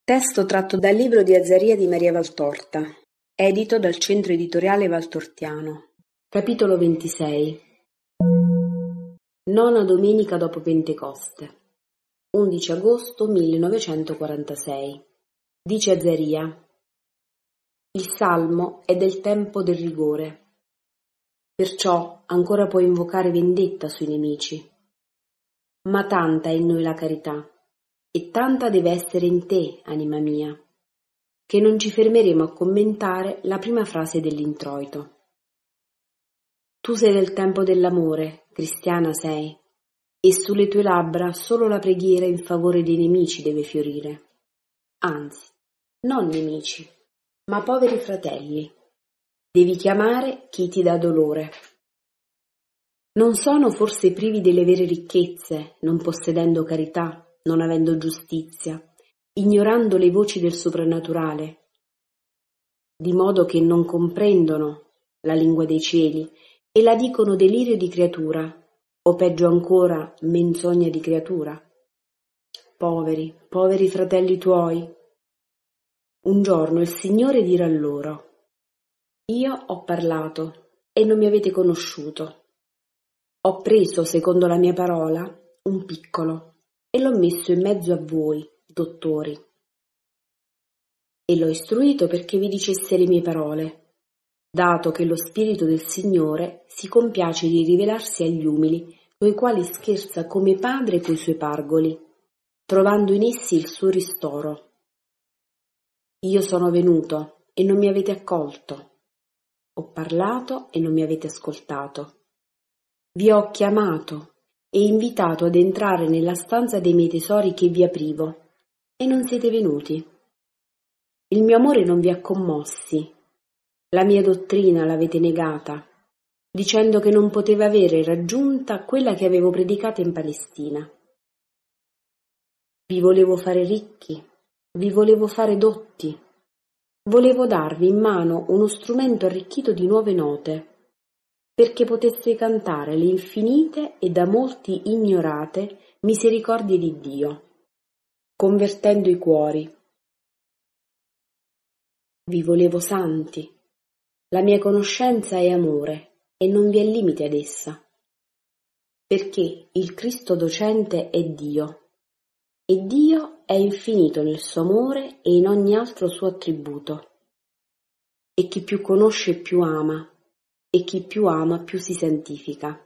Testo tratto dal libro di Azzaria di Maria Valtorta, edito dal Centro Editoriale Valtortiano. Capitolo 26. Nona domenica dopo Pentecoste, 11 agosto 1946. Dice Azzaria: il salmo è del tempo del rigore, perciò ancora puoi invocare vendetta sui nemici. Ma tanta è in noi la carità, e tanta deve essere in te, anima mia, che non ci fermeremo a commentare la prima frase dell'introito. Tu sei del tempo dell'amore, cristiana sei, e sulle tue labbra solo la preghiera in favore dei nemici deve fiorire. Anzi, non nemici, ma poveri fratelli. Devi chiamare chi ti dà dolore. Non sono forse privi delle vere ricchezze, non possedendo carità, non avendo giustizia, ignorando le voci del soprannaturale, di modo che non comprendono la lingua dei cieli e la dicono delirio di creatura, o peggio ancora, menzogna di creatura? Poveri, poveri fratelli tuoi. Un giorno il Signore dirà loro: io ho parlato e non mi avete conosciuto. Ho preso, secondo la mia parola, un piccolo e l'ho messo in mezzo a voi, dottori. E l'ho istruito perché vi dicesse le mie parole, dato che lo Spirito del Signore si compiace di rivelarsi agli umili, coi quali scherza come padre coi suoi pargoli, trovando in essi il suo ristoro. Io sono venuto e non mi avete accolto. Ho parlato e non mi avete ascoltato. Vi ho chiamato e invitato ad entrare nella stanza dei miei tesori che vi aprivo, e non siete venuti. Il mio amore non vi ha commossi, la mia dottrina l'avete negata, dicendo che non poteva avere raggiunta quella che avevo predicata in Palestina. Vi volevo fare ricchi, vi volevo fare dotti, volevo darvi in mano uno strumento arricchito di nuove note, perché poteste cantare le infinite e da molti ignorate misericordie di Dio, convertendo i cuori. Vi volevo santi. La mia conoscenza è amore e non vi è limite ad essa, perché il Cristo docente è Dio, e Dio è infinito nel suo amore e in ogni altro suo attributo. E chi più conosce più ama, e chi più ama più si santifica.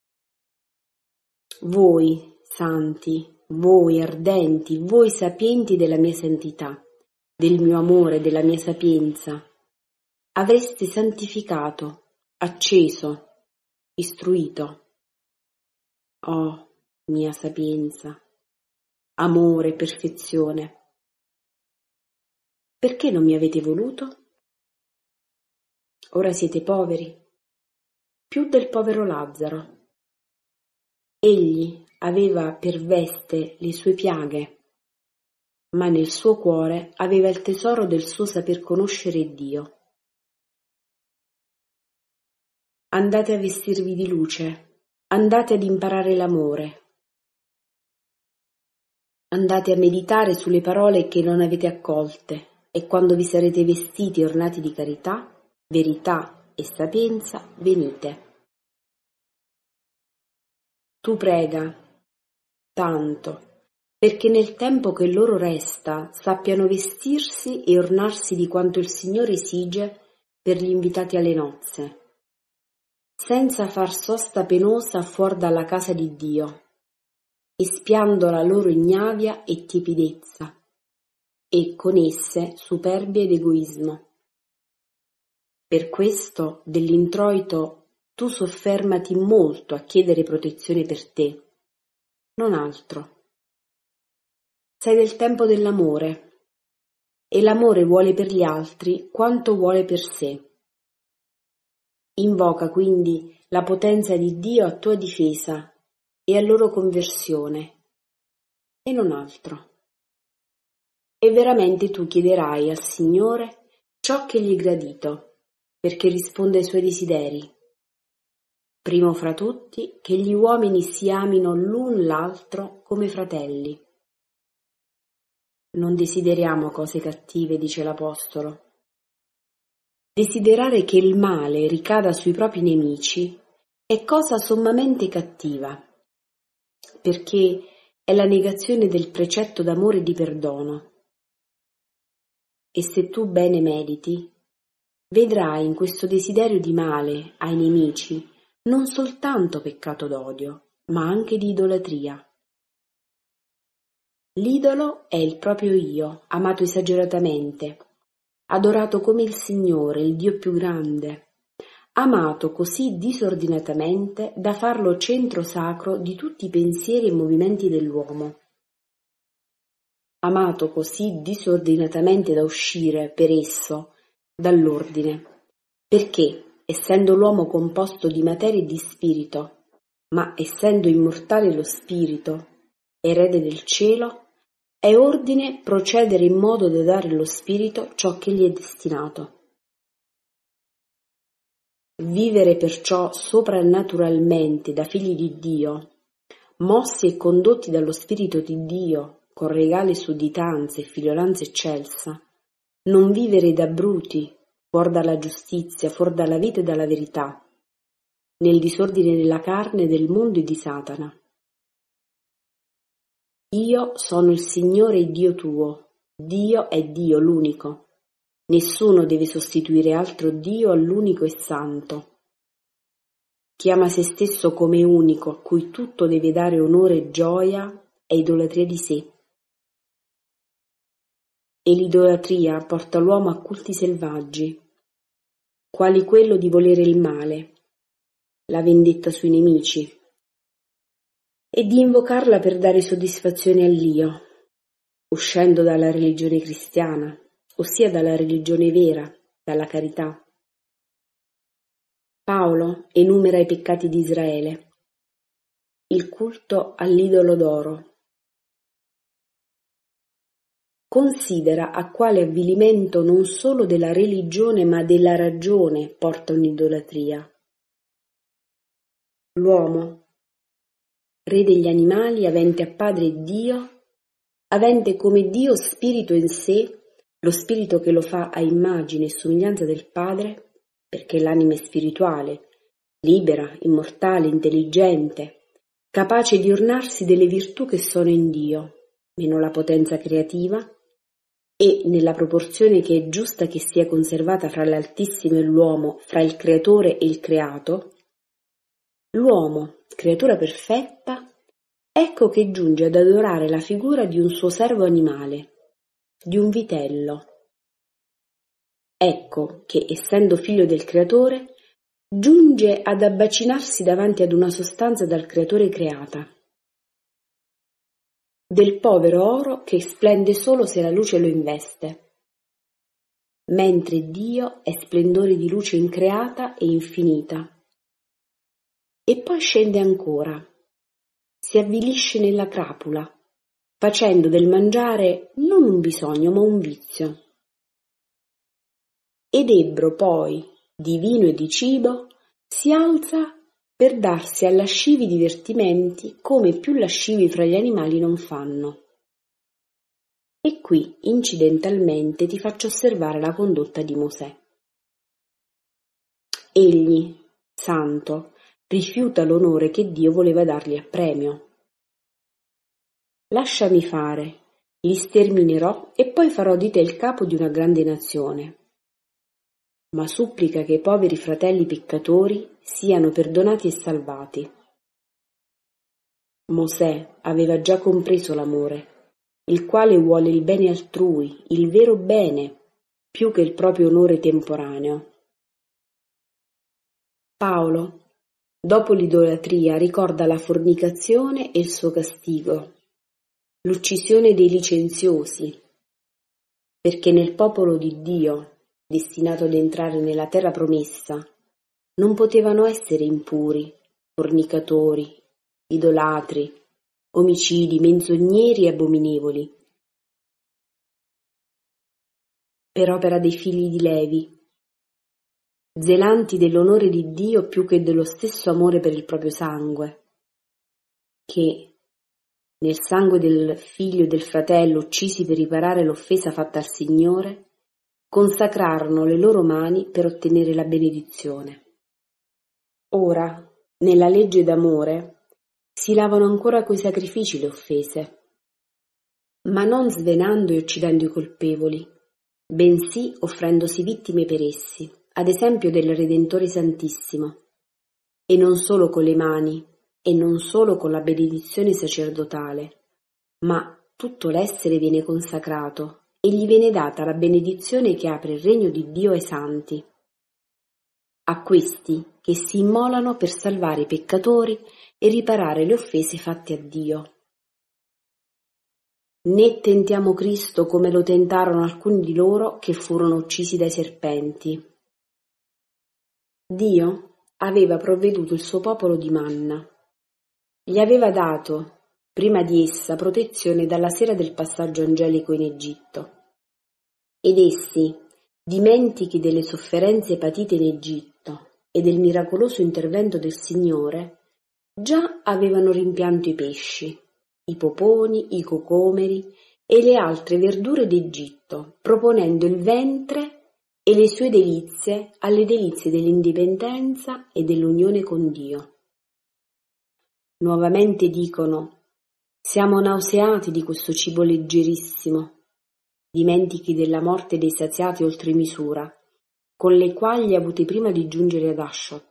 Voi, santi, voi ardenti, voi sapienti della mia santità, del mio amore, della mia sapienza, avreste santificato, acceso, istruito. Oh, mia sapienza, amore, perfezione. Perché non mi avete voluto? Ora siete poveri, più del povero Lazzaro. Egli aveva per veste le sue piaghe, ma nel suo cuore aveva il tesoro del suo saper conoscere Dio. Andate a vestirvi di luce, andate ad imparare l'amore, andate a meditare sulle parole che non avete accolte, e quando vi sarete vestiti e ornati di carità, verità e sapienza, venite. Tu prega, tanto, perché nel tempo che loro resta sappiano vestirsi e ornarsi di quanto il Signore esige per gli invitati alle nozze, senza far sosta penosa fuor dalla casa di Dio, espiando la loro ignavia e tiepidezza, e con esse superbia ed egoismo. Per questo dell'introito tu soffermati molto a chiedere protezione per te, non altro. Sei del tempo dell'amore, e l'amore vuole per gli altri quanto vuole per sé. Invoca quindi la potenza di Dio a tua difesa e a loro conversione, e non altro. E veramente tu chiederai al Signore ciò che gli è gradito, perché risponda ai suoi desideri. Primo fra tutti, che gli uomini si amino l'un l'altro come fratelli. non desideriamo cose cattive, dice l'Apostolo. Desiderare che il male ricada sui propri nemici è cosa sommamente cattiva, perché è la negazione del precetto d'amore e di perdono. E se tu bene mediti, vedrai in questo desiderio di male ai nemici non soltanto peccato d'odio, ma anche di idolatria. L'idolo è il proprio io, amato esageratamente, adorato come il Signore, il Dio più grande, amato così disordinatamente da farlo centro sacro di tutti i pensieri e movimenti dell'uomo, amato così disordinatamente da uscire per esso dall'ordine, perché, essendo l'uomo composto di materia e di spirito, ma essendo immortale lo spirito, erede del cielo, è ordine procedere in modo da dare allo spirito ciò che gli è destinato. Vivere perciò soprannaturalmente da figli di Dio, mossi e condotti dallo Spirito di Dio, con regale sudditanza e figliolanza eccelsa, non vivere da bruti, fuor dalla giustizia, fuor dalla vita e dalla verità, nel disordine della carne, del mondo e di Satana. Io sono il Signore Dio tuo, Dio è Dio l'unico. Nessuno deve sostituire altro Dio all'unico e santo. Chiama se stesso come unico, a cui tutto deve dare onore e gioia, è idolatria di sé. E l'idolatria porta l'uomo a culti selvaggi, quali quello di volere il male, la vendetta sui nemici, e di invocarla per dare soddisfazione all'io, uscendo dalla religione cristiana, ossia dalla religione vera, dalla carità. Paolo enumera i peccati di Israele, il culto all'idolo d'oro. Considera a quale avvilimento non solo della religione ma della ragione porta un'idolatria. L'uomo, re degli animali, avente a padre Dio, avente come Dio spirito in sé, lo spirito che lo fa a immagine e somiglianza del Padre, perché l'anima è spirituale, libera, immortale, intelligente, capace di ornarsi delle virtù che sono in Dio, meno la potenza creativa, e nella proporzione che è giusta che sia conservata fra l'Altissimo e l'uomo, fra il Creatore e il creato, l'uomo, creatura perfetta, ecco che giunge ad adorare la figura di un suo servo animale, di un vitello. Ecco che, essendo figlio del Creatore, giunge ad abbacinarsi davanti ad una sostanza dal Creatore creata, del povero oro che splende solo se la luce lo investe, mentre Dio è splendore di luce increata e infinita. E poi scende ancora, si avvilisce nella crapula, facendo del mangiare non un bisogno ma un vizio. Ed ebbro poi di vino e di cibo si alza per darsi a lascivi divertimenti come più lascivi fra gli animali non fanno. E qui incidentalmente ti faccio osservare la condotta di Mosè. Egli, santo, rifiuta l'onore che Dio voleva dargli a premio. Lasciami fare, li sterminerò e poi farò di te il capo di una grande nazione. Ma supplica che i poveri fratelli peccatori siano perdonati e salvati. Mosè aveva già compreso l'amore, il quale vuole il bene altrui, il vero bene, più che il proprio onore temporaneo. Paolo, dopo l'idolatria, ricorda la fornicazione e il suo castigo, l'uccisione dei licenziosi, perché nel popolo di Dio, destinato ad entrare nella terra promessa, non potevano essere impuri, fornicatori, idolatri, omicidi, menzogneri e abominevoli. Per opera dei figli di Levi, zelanti dell'onore di Dio più che dello stesso amore per il proprio sangue, che, nel sangue del figlio e del fratello uccisi per riparare l'offesa fatta al Signore, consacrarono le loro mani per ottenere la benedizione. Ora, nella legge d'amore, si lavano ancora coi sacrifici le offese, ma non svenando e uccidendo i colpevoli, bensì offrendosi vittime per essi, ad esempio del Redentore Santissimo, e non solo con le mani, e non solo con la benedizione sacerdotale, ma tutto l'essere viene consacrato e gli viene data la benedizione che apre il regno di Dio ai santi, a questi che si immolano per salvare i peccatori e riparare le offese fatte a Dio. Né tentiamo Cristo come lo tentarono alcuni di loro che furono uccisi dai serpenti. Dio aveva provveduto il suo popolo di manna. Gli aveva dato, prima di essa, protezione dalla sera del passaggio angelico in Egitto. Ed essi, dimentichi delle sofferenze patite in Egitto e del miracoloso intervento del Signore, già avevano rimpianto i pesci, i poponi, i cocomeri e le altre verdure d'Egitto, proponendo il ventre e le sue delizie alle delizie dell'indipendenza e dell'unione con Dio. Nuovamente dicono: siamo nauseati di questo cibo leggerissimo, dimentichi della morte dei saziati oltre misura, con le quaglie avute prima di giungere ad Ashot.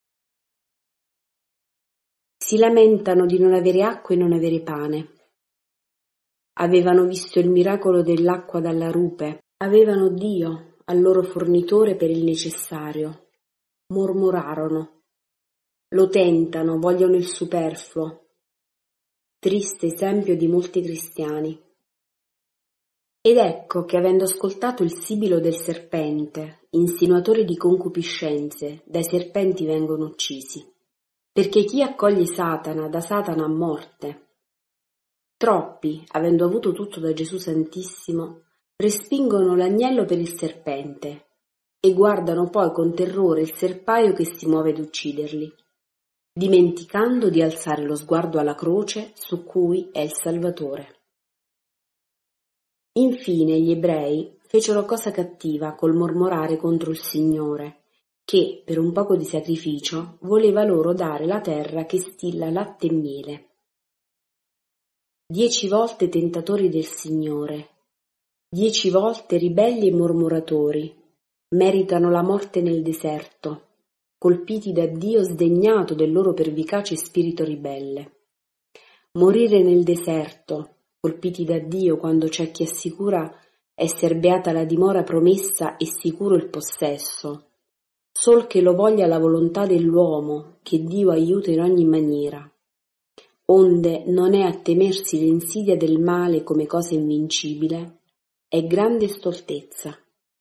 Si lamentano di non avere acqua e non avere pane. Avevano visto il miracolo dell'acqua dalla rupe, avevano Dio al loro fornitore per il necessario. Mormorarono, lo tentano, vogliono il superfluo. Triste esempio di molti cristiani. Ed ecco che, avendo ascoltato il sibilo del serpente, insinuatore di concupiscenze, dai serpenti vengono uccisi. Perché chi accoglie Satana dà Satana a morte. Troppi, avendo avuto tutto da Gesù Santissimo, respingono l'agnello per il serpente e guardano poi con terrore il serpaio che si muove ad ucciderli, dimenticando di alzare lo sguardo alla croce su cui è il Salvatore. Infine gli ebrei fecero cosa cattiva col mormorare contro il Signore, che, per un poco di sacrificio, voleva loro dare la terra che stilla latte e miele. 10 volte tentatori del Signore, 10 volte ribelli e mormoratori, meritano la morte nel deserto, colpiti da Dio sdegnato del loro pervicace spirito ribelle. Morire nel deserto, colpiti da Dio quando c'è chi assicura esser beata la dimora promessa e sicuro il possesso, sol che lo voglia la volontà dell'uomo, che Dio aiuta in ogni maniera, onde non è a temersi l'insidia del male come cosa invincibile, è grande stoltezza.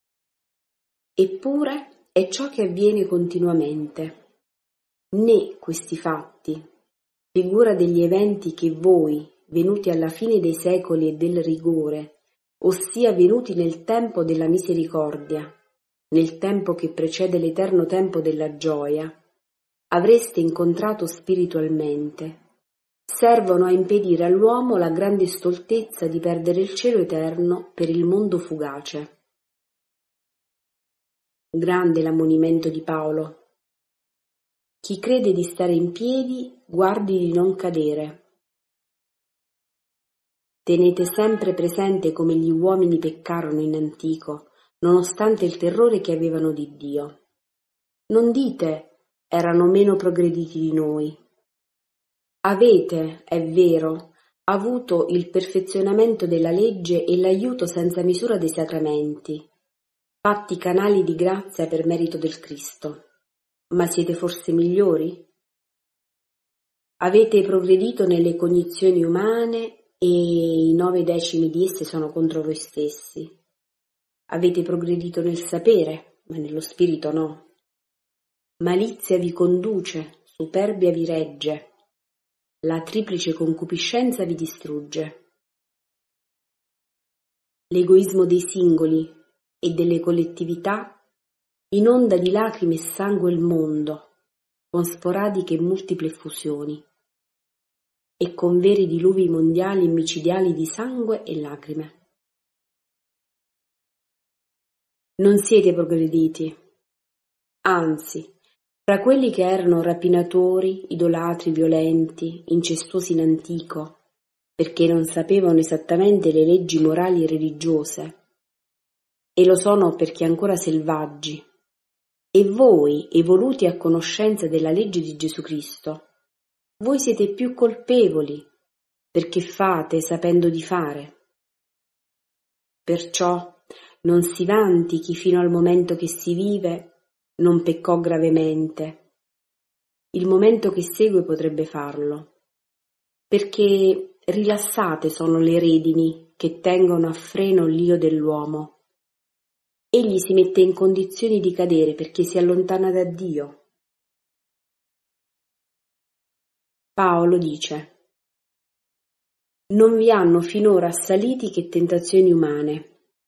Eppure è ciò che avviene continuamente. Né questi fatti, figura degli eventi che voi, venuti alla fine dei secoli e del rigore, ossia venuti nel tempo della misericordia, nel tempo che precede l'eterno tempo della gioia, avreste incontrato spiritualmente, servono a impedire all'uomo la grande stoltezza di perdere il cielo eterno per il mondo fugace. Grande l'ammonimento di Paolo. Chi crede di stare in piedi, guardi di non cadere. Tenete sempre presente come gli uomini peccarono in antico, nonostante il terrore che avevano di Dio. Non dite, erano meno progrediti di noi. Avete, è vero, avuto il perfezionamento della legge e l'aiuto senza misura dei sacramenti, fatti canali di grazia per merito del Cristo. Ma siete forse migliori? Avete progredito nelle cognizioni umane e i 9 decimi di esse sono contro voi stessi. Avete progredito nel sapere, ma nello spirito no. Malizia vi conduce, superbia vi regge, la triplice concupiscenza vi distrugge. L'egoismo dei singoli e delle collettività inonda di lacrime e sangue il mondo, con sporadiche e multiple effusioni. e con veri diluvi mondiali micidiali di sangue e lacrime. Non siete progrediti, anzi, fra quelli che erano rapinatori, idolatri, violenti, incestuosi in antico, perché non sapevano esattamente le leggi morali e religiose, e lo sono perché ancora selvaggi, e voi, evoluti a conoscenza della legge di Gesù Cristo, voi siete più colpevoli, perché fate sapendo di fare. Perciò non si vanti chi fino al momento che si vive non peccò gravemente. Il momento che segue potrebbe farlo, perché rilassate sono le redini che tengono a freno l'io dell'uomo. Egli si mette in condizioni di cadere perché si allontana da Dio. Paolo dice: non vi hanno finora assaliti che tentazioni umane.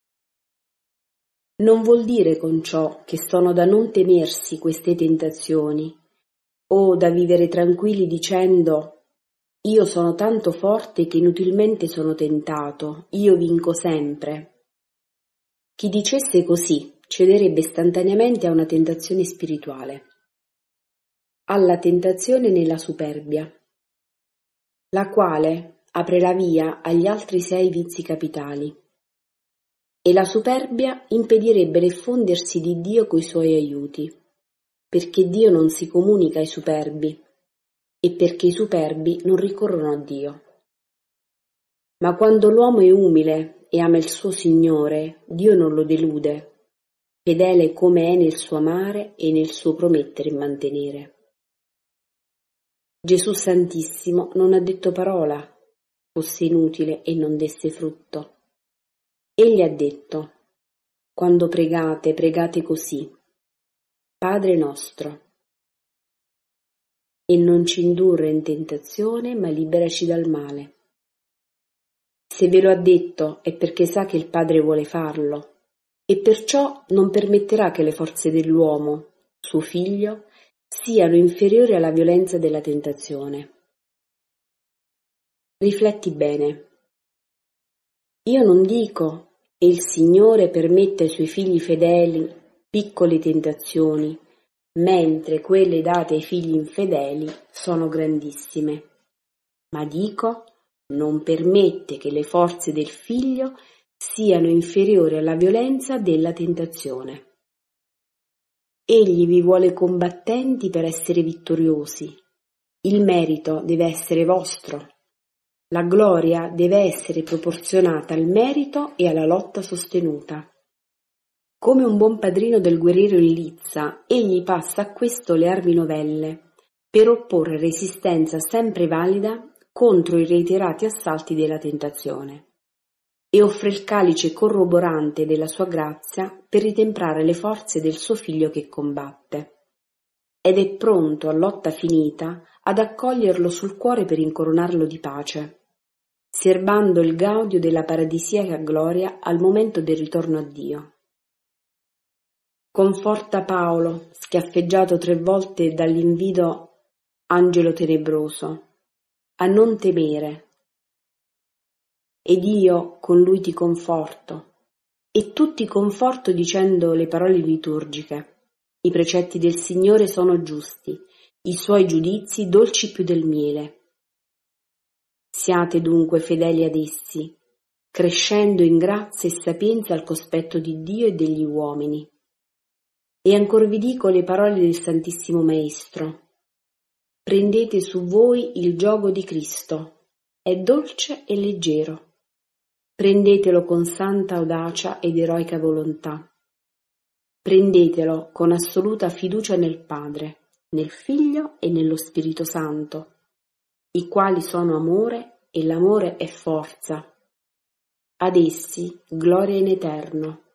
Non vuol dire con ciò che sono da non temersi queste tentazioni, o da vivere tranquilli dicendo: io sono tanto forte che inutilmente sono tentato, io vinco sempre. Chi dicesse così cederebbe istantaneamente a una tentazione spirituale, alla tentazione nella superbia, la quale apre la via agli altri 6 vizi capitali. E la superbia impedirebbe l'effondersi di Dio coi suoi aiuti, perché Dio non si comunica ai superbi e perché i superbi non ricorrono a Dio. Ma quando l'uomo è umile e ama il suo Signore, Dio non lo delude, fedele come è nel suo amare e nel suo promettere e mantenere. Gesù Santissimo non ha detto parola, fosse inutile e non desse frutto. Egli ha detto: quando pregate, pregate così: Padre nostro, e non ci indurre in tentazione, ma liberaci dal male. Se ve lo ha detto è perché sa che il Padre vuole farlo, e perciò non permetterà che le forze dell'uomo, suo figlio, siano inferiori alla violenza della tentazione. Rifletti bene. Io non dico: e il Signore permette ai suoi figli fedeli piccole tentazioni, mentre quelle date ai figli infedeli sono grandissime. Ma dico: non permette che le forze del figlio siano inferiori alla violenza della tentazione. Egli vi vuole combattenti per essere vittoriosi. Il merito deve essere vostro. La gloria deve essere proporzionata al merito e alla lotta sostenuta. Come un buon padrino del guerriero in lizza, egli passa a questo le armi novelle, per opporre resistenza sempre valida contro i reiterati assalti della tentazione, e offre il calice corroborante della sua grazia per ritemprare le forze del suo figlio che combatte. Ed è pronto, a lotta finita, ad accoglierlo sul cuore per incoronarlo di pace, serbando il gaudio della paradisiaca gloria al momento del ritorno a Dio. Conforta Paolo, schiaffeggiato 3 volte dall'invido angelo tenebroso, a non temere. Ed io con lui ti conforto, e tu ti conforto dicendo le parole liturgiche: i precetti del Signore sono giusti, i suoi giudizi dolci più del miele. Siate dunque fedeli ad essi, crescendo in grazia e sapienza al cospetto di Dio e degli uomini. E ancor vi dico le parole del Santissimo Maestro: prendete su voi il giogo di Cristo, è dolce e leggero. Prendetelo con santa audacia ed eroica volontà. Prendetelo con assoluta fiducia nel Padre, nel Figlio e nello Spirito Santo, i quali sono amore e l'amore è forza. Ad essi gloria in eterno.